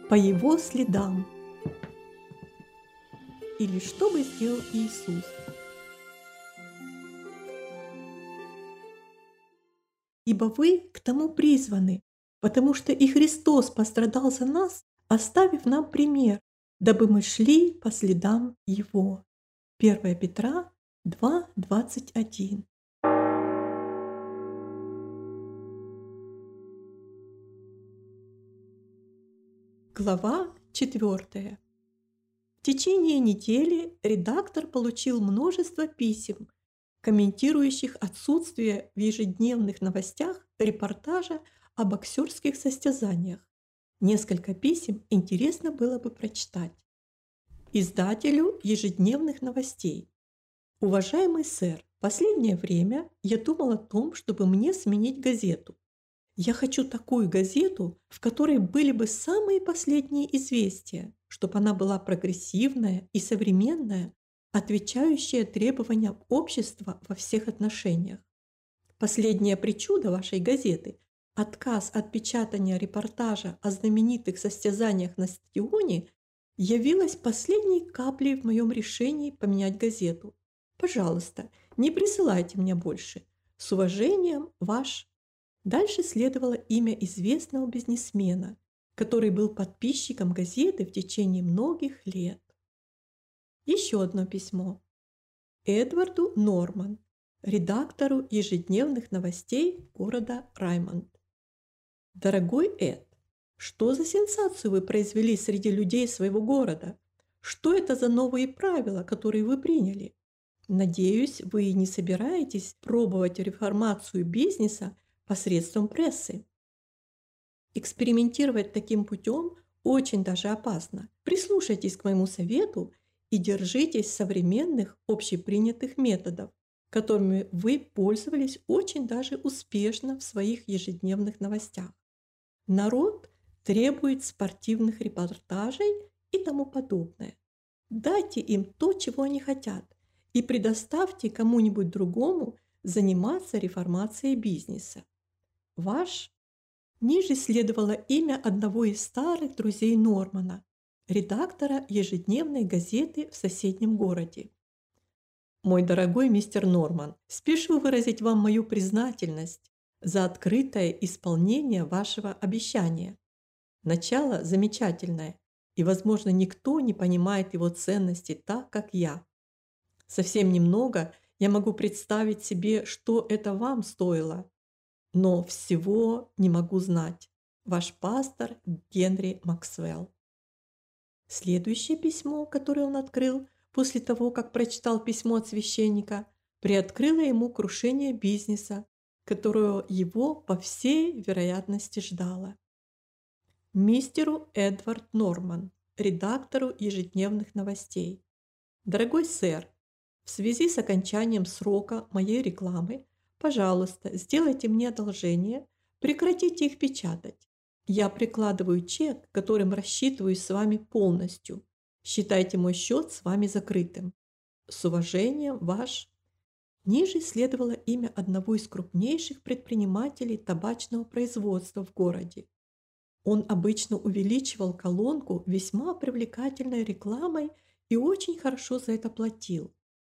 По его следам. Или что бы сделал Иисус? Ибо вы к тому призваны, потому что и Христос пострадал за нас, оставив нам пример, дабы мы шли по следам Его. 1 Петра 2:21. Глава 4. В течение недели редактор получил множество писем, комментирующих отсутствие в ежедневных новостях репортажа о боксерских состязаниях. Несколько писем интересно было бы прочитать. Издателю ежедневных новостей. Уважаемый сэр, в последнее время я думал о том, чтобы мне сменить газету. Я хочу такую газету, в которой были бы самые последние известия, чтобы она была прогрессивная и современная, отвечающая требованиям общества во всех отношениях. Последняя причуда вашей газеты – отказ от печатания репортажа о знаменитых состязаниях на стадионе – явилась последней каплей в моем решении поменять газету. Пожалуйста, не присылайте мне больше. С уважением, ваш. Дальше следовало имя известного бизнесмена, который был подписчиком газеты в течение многих лет. Еще одно письмо. Эдварду Норман, редактору ежедневных новостей города Раймонд. Дорогой Эд, что за сенсацию вы произвели среди людей своего города? Что это за новые правила, которые вы приняли? Надеюсь, вы не собираетесь пробовать реформацию бизнеса посредством прессы. Экспериментировать таким путем очень даже опасно. Прислушайтесь к моему совету и держитесь современных общепринятых методов, которыми вы пользовались очень даже успешно в своих ежедневных новостях. Народ требует спортивных репортажей и тому подобное. Дайте им то, чего они хотят, и предоставьте кому-нибудь другому заниматься реформацией бизнеса. Ваш. Ниже следовало имя одного из старых друзей Нормана, редактора ежедневной газеты в соседнем городе. Мой дорогой мистер Норман, спешу выразить вам мою признательность за открытое исполнение вашего обещания. Начало замечательное, и, возможно, никто не понимает его ценности так, как я. Совсем немного я могу представить себе, что это вам стоило, но всего не могу знать. Ваш пастор Генри Максвелл. Следующее письмо, которое он открыл после того, как прочитал письмо от священника, приоткрыло ему крушение бизнеса, которое его, по всей вероятности, ждало. Мистеру Эдвард Норман, редактору ежедневных новостей. Дорогой сэр, в связи с окончанием срока моей рекламы, пожалуйста, сделайте мне одолжение, прекратите их печатать. Я прикладываю чек, которым рассчитываюсь с вами полностью. Считайте мой счет с вами закрытым. С уважением, ваш. Ниже следовало имя одного из крупнейших предпринимателей табачного производства в городе. Он обычно увеличивал колонку весьма привлекательной рекламой и очень хорошо за это платил.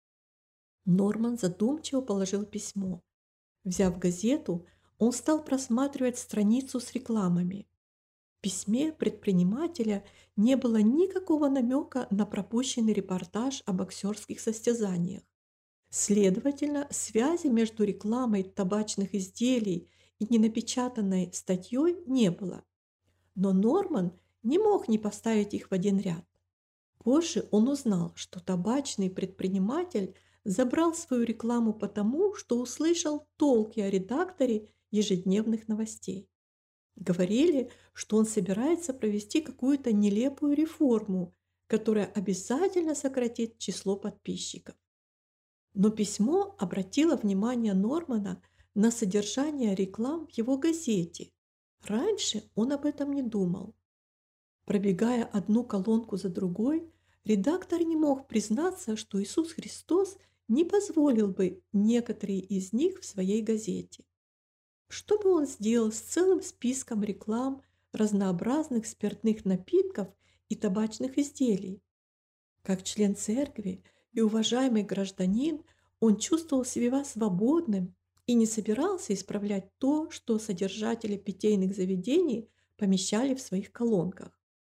Норман задумчиво положил письмо. Взяв газету, он стал просматривать страницу с рекламами. В письме предпринимателя не было никакого намека на пропущенный репортаж о боксерских состязаниях. Следовательно, связи между рекламой табачных изделий и ненапечатанной статьей не было. Но Норман не мог не поставить их в один ряд. Позже он узнал, что табачный предприниматель забрал свою рекламу потому, что услышал толки о редакторе ежедневных новостей. Говорили, что он собирается провести какую-то нелепую реформу, которая обязательно сократит число подписчиков. Но письмо обратило внимание Нормана на содержание реклам в его газете. Раньше он об этом не думал. Пробегая одну колонку за другой, редактор не мог признаться, что Иисус Христос не позволил бы некоторые из них в своей газете. Что бы он сделал с целым списком реклам разнообразных спиртных напитков и табачных изделий. Как член церкви и уважаемый гражданин, он чувствовал себя свободным и не собирался исправлять то, что содержатели питейных заведений помещали в своих колонках.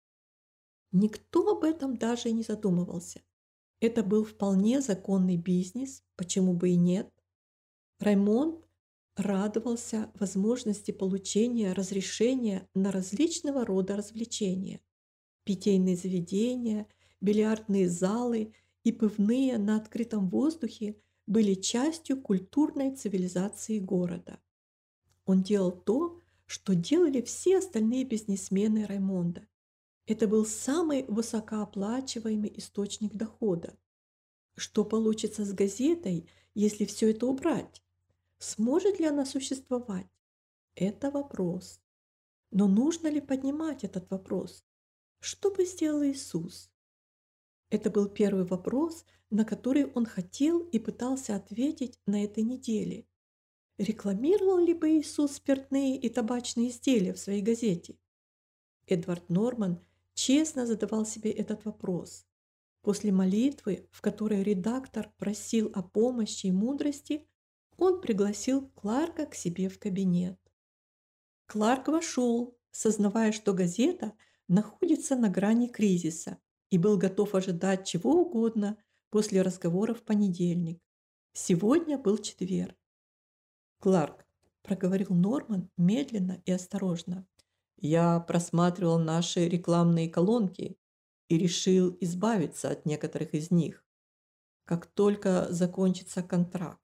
Никто об этом даже не задумывался. Это был вполне законный бизнес, почему бы и нет. Раймонд радовался возможности получения разрешения на различного рода развлечения. Питейные заведения, бильярдные залы и пивные на открытом воздухе были частью культурной цивилизации города. Он делал то, что делали все остальные бизнесмены Раймонда. Это был самый высокооплачиваемый источник дохода. Что получится с газетой, если все это убрать? Сможет ли она существовать? Это вопрос. Но нужно ли поднимать этот вопрос? Что бы сделал Иисус? Это был первый вопрос, на который он хотел и пытался ответить на этой неделе. Рекламировал ли бы Иисус спиртные и табачные изделия в своей газете? Эдвард Норман честно задавал себе этот вопрос. После молитвы, в которой редактор просил о помощи и мудрости, он пригласил Кларка к себе в кабинет. Кларк вошел, сознавая, что газета находится на грани кризиса, и был готов ожидать чего угодно после разговора в понедельник. Сегодня был четверг. «Кларк», – проговорил Норман медленно и осторожно, – «я просматривал наши рекламные колонки и решил избавиться от некоторых из них, как только закончится контракт.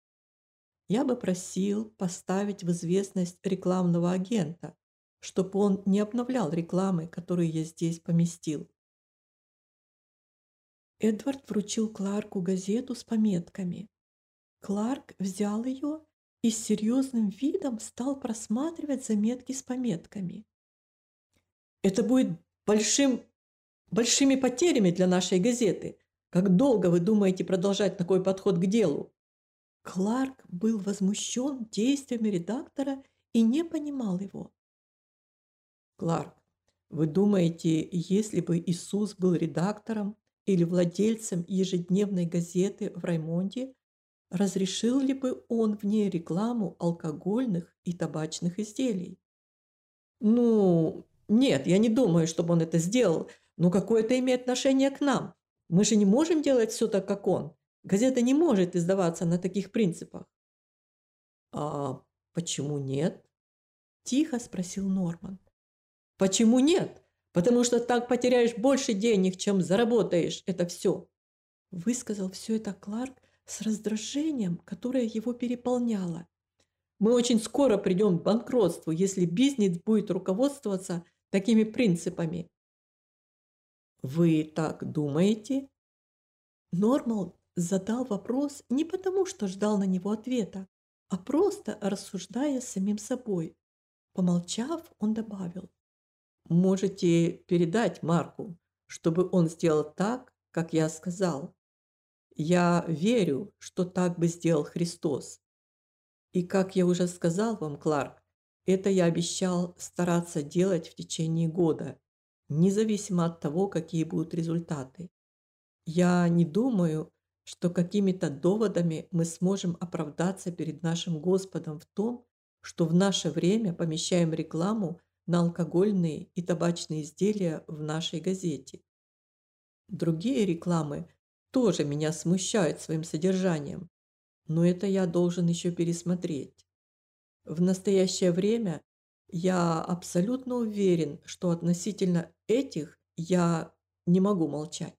Я бы просил поставить в известность рекламного агента, чтобы он не обновлял рекламы, которые я здесь поместил». Эдвард вручил Кларку газету с пометками. Кларк взял ее и с серьезным видом стал просматривать заметки с пометками. «Это будет большими потерями для нашей газеты. Как долго вы думаете продолжать такой подход к делу?» Кларк был возмущен действиями редактора и не понимал его. «Кларк, вы думаете, если бы Иисус был редактором или владельцем ежедневной газеты в Раймонде, разрешил ли бы он в ней рекламу алкогольных и табачных изделий?» «Ну, нет, я не думаю, чтобы он это сделал, но какое это имеет отношение к нам? Мы же не можем делать все так, как он. Газета не может издаваться на таких принципах». «А почему нет?» – тихо спросил Норман. «Почему нет? Потому что так потеряешь больше денег, чем заработаешь это все». Высказал все это Кларк с раздражением, которое его переполняло. «Мы очень скоро придем к банкротству, если бизнес будет руководствоваться такими принципами». «Вы так думаете?» Нормал задал вопрос не потому, что ждал на него ответа, а просто рассуждая с самим собой. Помолчав, он добавил: «Можете передать Марку, чтобы он сделал так, как я сказал. Я верю, что так бы сделал Христос. И, как я уже сказал вам, Кларк, это я обещал стараться делать в течение года, независимо от того, какие будут результаты. Я не думаю, что какими-то доводами мы сможем оправдаться перед нашим Господом в том, что в наше время помещаем рекламу на алкогольные и табачные изделия в нашей газете. Другие рекламы тоже меня смущают своим содержанием, но это я должен еще пересмотреть. В настоящее время я абсолютно уверен, что относительно этих я не могу молчать».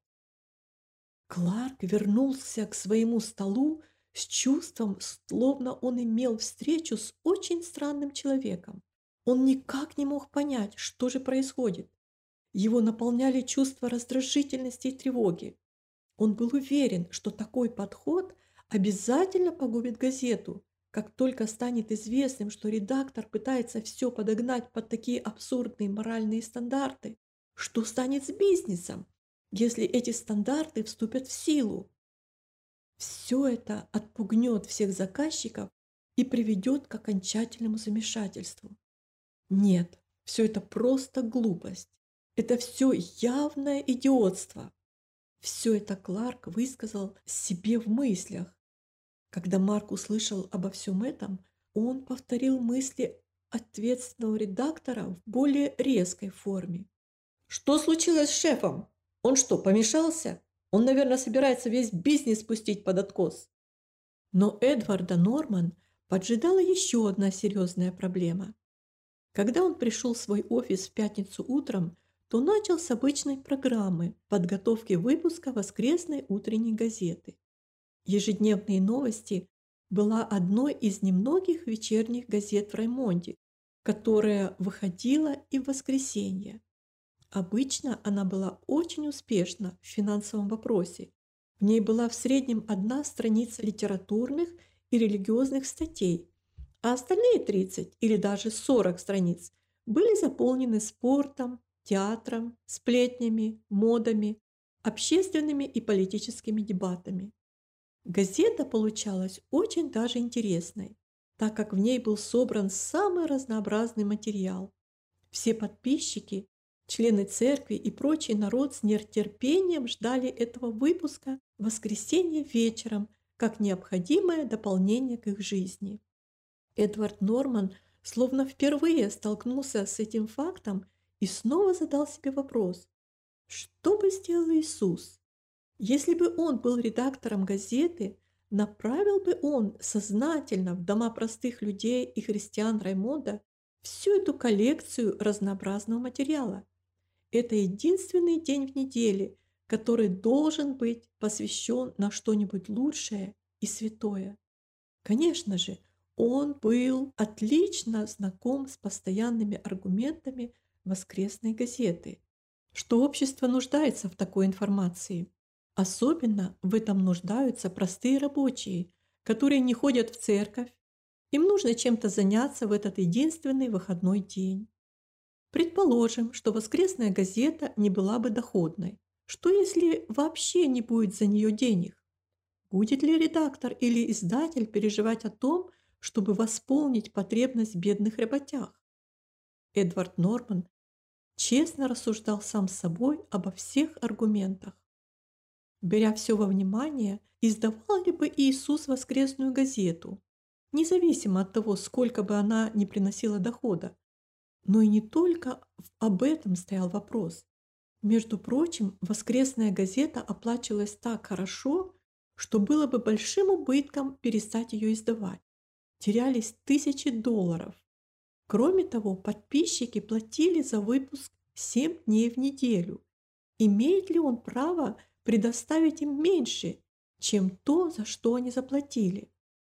Кларк вернулся к своему столу с чувством, словно он имел встречу с очень странным человеком. Он никак не мог понять, что же происходит. Его наполняли чувства раздражительности и тревоги. Он был уверен, что такой подход обязательно погубит газету, как только станет известным, что редактор пытается все подогнать под такие абсурдные моральные стандарты. Что станет с бизнесом, если эти стандарты вступят в силу? Все это отпугнет всех заказчиков и приведет к окончательному замешательству. Нет, Все это просто глупость. Это все явное идиотство. Все это Кларк высказал себе в мыслях. Когда Марк услышал обо всем этом, он повторил мысли ответственного редактора в более резкой форме. «Что случилось с шефом? Он что, помешался? Он, наверное, собирается весь бизнес спустить под откос». Но Эдварда Норман поджидала еще одна серьезная проблема. Когда он пришел в свой офис в пятницу утром, то начал с обычной программы подготовки выпуска воскресной утренней газеты. Ежедневные новости была одной из немногих вечерних газет в Раймонде, которая выходила и в воскресенье. Обычно она была очень успешна в финансовом вопросе. В ней была в среднем одна страница литературных и религиозных статей, а остальные 30 или даже 40 страниц были заполнены спортом, театром, сплетнями, модами, общественными и политическими дебатами. Газета получалась очень даже интересной, так как в ней был собран самый разнообразный материал. Все подписчики, члены церкви и прочий народ с нетерпением ждали этого выпуска в воскресенье вечером как необходимое дополнение к их жизни. Эдвард Норман словно впервые столкнулся с этим фактом и снова задал себе вопрос: что бы сделал Иисус? Если бы он был редактором газеты, направил бы он сознательно в дома простых людей и христиан Раймонда всю эту коллекцию разнообразного материала? Это единственный день в неделе, который должен быть посвящен на что-нибудь лучшее и святое. Конечно же, он был отлично знаком с постоянными аргументами воскресной газеты, что общество нуждается в такой информации. Особенно в этом нуждаются простые рабочие, которые не ходят в церковь. Им нужно чем-то заняться в этот единственный выходной день. Предположим, что воскресная газета не была бы доходной. Что если вообще не будет за нее денег? Будет ли редактор или издатель переживать о том, чтобы восполнить потребность бедных работяг? Эдвард Норман честно рассуждал сам с собой обо всех аргументах. Беря все во внимание, издавал ли бы Иисус воскресную газету, независимо от того, сколько бы она ни приносила дохода. Но и не только об этом стоял вопрос. Между прочим, воскресная газета оплачивалась так хорошо, что было бы большим убытком перестать ее издавать. Терялись тысячи долларов. Кроме того, подписчики платили за выпуск 7 дней в неделю. Имеет ли он право предоставить им меньше, чем то, за что они заплатили?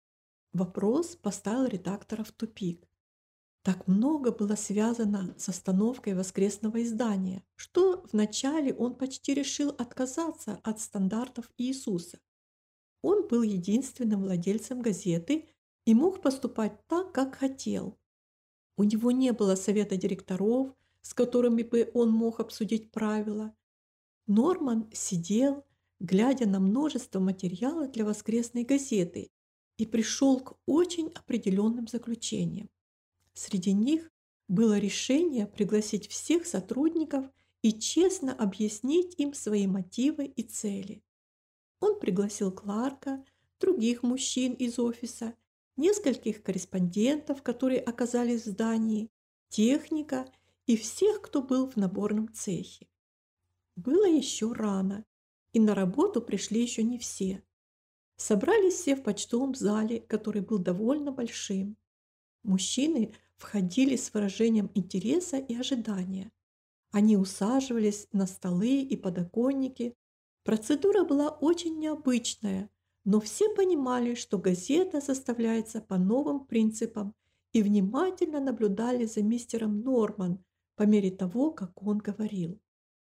Вопрос поставил редактора в тупик. Так много было связано с остановкой воскресного издания, что вначале он почти решил отказаться от стандартов Иисуса. Он был единственным владельцем газеты и мог поступать так, как хотел. У него не было совета директоров, с которыми бы он мог обсудить правила. Норман сидел, глядя на множество материала для воскресной газеты, и пришел к очень определенным заключениям. Среди них было решение пригласить всех сотрудников и честно объяснить им свои мотивы и цели. Он пригласил Кларка, других мужчин из офиса, нескольких корреспондентов, которые оказались в здании, техника и всех, кто был в наборном цехе. Было еще рано, и на работу пришли еще не все. Собрались все в почтовом зале, который был довольно большим. Мужчины входили с выражением интереса и ожидания. Они усаживались на столы и подоконники. Процедура была очень необычная, но все понимали, что газета составляется по новым принципам и внимательно наблюдали за мистером Норман по мере того, как он говорил.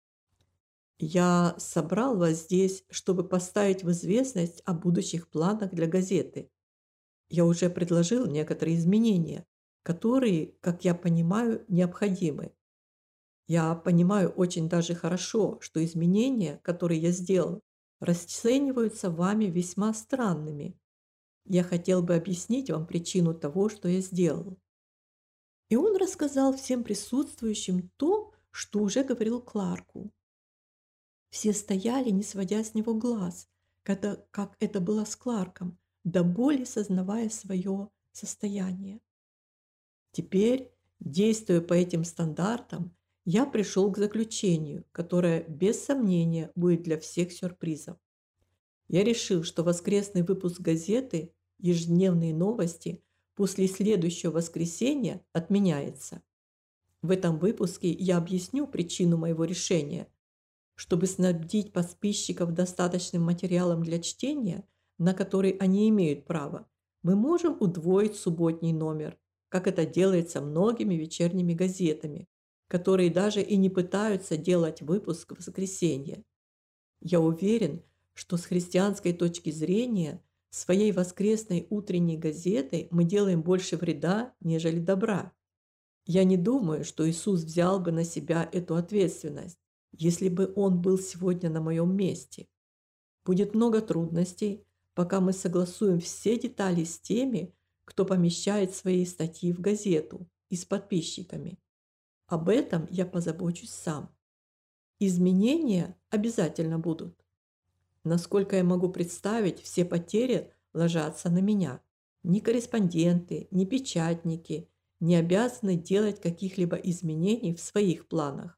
«Я собрал вас здесь, чтобы поставить в известность о будущих планах для газеты. Я уже предложил некоторые изменения, которые, как я понимаю, необходимы. Я понимаю очень даже хорошо, что изменения, которые я сделал, расцениваются вами весьма странными. Я хотел бы объяснить вам причину того, что я сделал». И он рассказал всем присутствующим то, что уже говорил Кларку. Все стояли, не сводя с него глаз, как это было с Кларком, до боли сознавая свое состояние. Теперь, действуя по этим стандартам, я пришел к заключению, которое без сомнения будет для всех сюрпризом. Я решил, что воскресный выпуск газеты «Ежедневные новости» после следующего воскресенья отменяется. В этом выпуске я объясню причину моего решения. Чтобы снабдить подписчиков достаточным материалом для чтения, на который они имеют право, мы можем удвоить субботний номер, как это делается многими вечерними газетами, которые даже и не пытаются делать выпуск в воскресенье. Я уверен, что с христианской точки зрения своей воскресной утренней газетой мы делаем больше вреда, нежели добра. Я не думаю, что Иисус взял бы на себя эту ответственность, если бы Он был сегодня на моем месте. Будет много трудностей, пока мы согласуем все детали с теми, кто помещает свои статьи в газету, и с подписчиками. Об этом я позабочусь сам. Изменения обязательно будут. Насколько я могу представить, все потери ложатся на меня. Ни корреспонденты, ни печатники не обязаны делать каких-либо изменений в своих планах.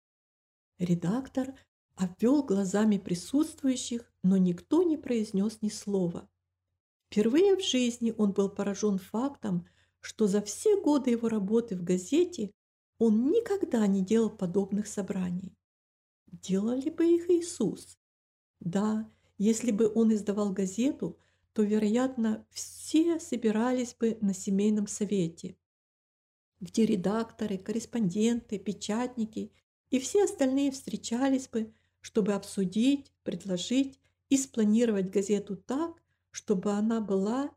Редактор обвел глазами присутствующих, но никто не произнес ни слова. Впервые в жизни он был поражен фактом, что за все годы его работы в газете он никогда не делал подобных собраний. Делал ли бы их Иисус? Да, если бы он издавал газету, то, вероятно, все собирались бы на семейном совете, где редакторы, корреспонденты, печатники и все остальные встречались бы, чтобы обсудить, предложить и спланировать газету так, чтобы она была...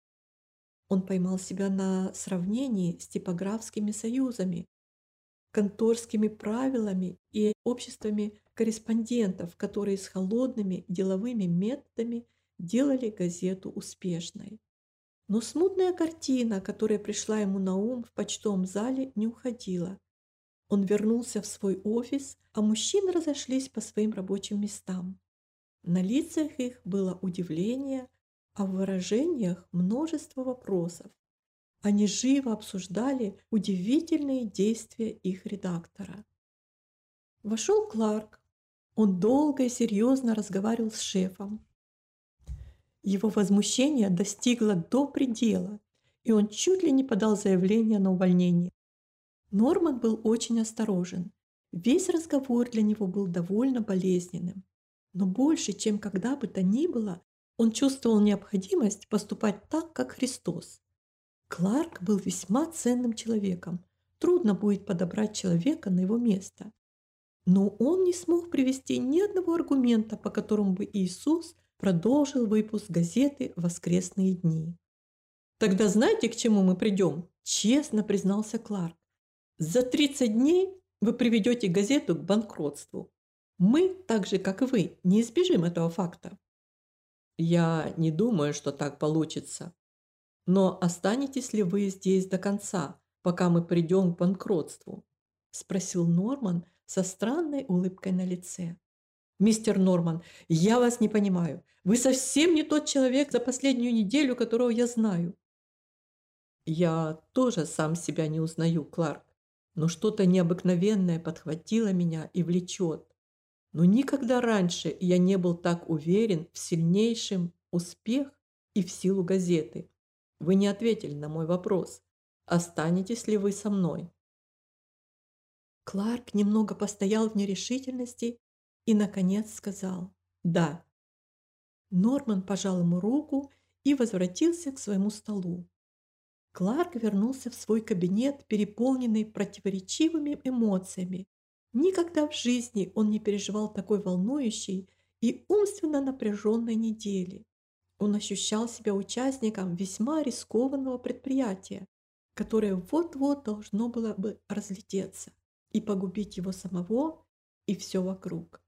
Он поймал себя на сравнении с типографскими союзами, конторскими правилами и обществами корреспондентов, которые с холодными деловыми методами делали газету успешной. Но смутная картина, которая пришла ему на ум в почтовом зале, не уходила. Он вернулся в свой офис, а мужчины разошлись по своим рабочим местам. На лицах их было удивление, а в выражениях множество вопросов. Они живо обсуждали удивительные действия их редактора. Вошел Кларк. Он долго и серьезно разговаривал с шефом. Его возмущение достигло до предела, и он чуть ли не подал заявление на увольнение. Норман был очень осторожен. Весь разговор для него был довольно болезненным. Но больше, чем когда бы то ни было, он чувствовал необходимость поступать так, как Христос. Кларк был весьма ценным человеком. Трудно будет подобрать человека на его место. Но он не смог привести ни одного аргумента, по которому бы Иисус продолжил выпуск газеты в воскресные дни. «Тогда знаете, к чему мы придем?» – честно признался Кларк. «За 30 дней вы приведете газету к банкротству. Мы, так же как и вы, не избежим этого факта». «Я не думаю, что так получится. Но останетесь ли вы здесь до конца, пока мы придем к банкротству?» – спросил Норман со странной улыбкой на лице. «Мистер Норман, я вас не понимаю. Вы совсем не тот человек за последнюю неделю, которого я знаю». «Я тоже сам себя не узнаю, Кларк, но что-то необыкновенное подхватило меня и влечет. Но никогда раньше я не был так уверен в сильнейшем успех и в силу газеты. Вы не ответили на мой вопрос. Останетесь ли вы со мной?» Кларк немного постоял в нерешительности и, наконец, сказал «да». Норман пожал ему руку и возвратился к своему столу. Кларк вернулся в свой кабинет, переполненный противоречивыми эмоциями. Никогда в жизни он не переживал такой волнующей и умственно напряженной недели. Он ощущал себя участником весьма рискованного предприятия, которое вот-вот должно было бы разлететься и погубить его самого и все вокруг.